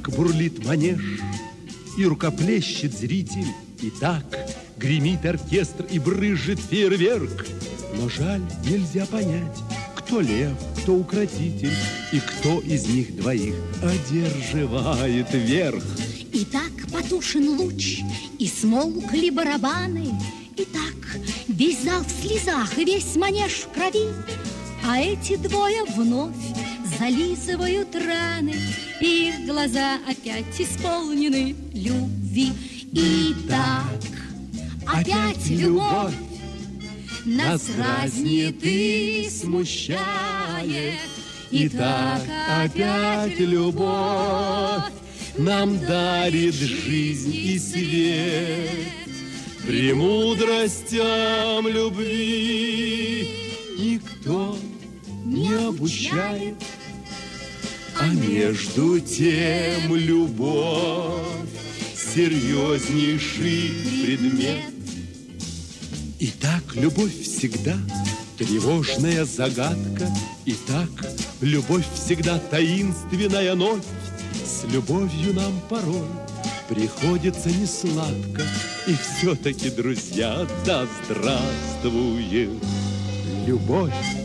так бурлит манеж, и рукоплещет зритель, и так гремит оркестр, и брызжет фейерверк. Но жаль, нельзя понять, кто лев, кто укротитель, и кто из них двоих одерживает верх. И так потушен луч, и смолкли барабаны, и так весь зал в слезах, и весь манеж в крови. А эти двое вновь зализывают раны, и их глаза опять исполнены любви. И так опять любовь нас дразнит и смущает. И так опять любовь нам дарит жизнь и свет. Премудростям любви никто не обучает, а между тем любовь серьезнейший предмет. Итак, любовь всегда тревожная загадка, итак, любовь всегда таинственная ночь. С любовью нам порой приходится несладко, и все-таки, друзья, да здравствует любовь!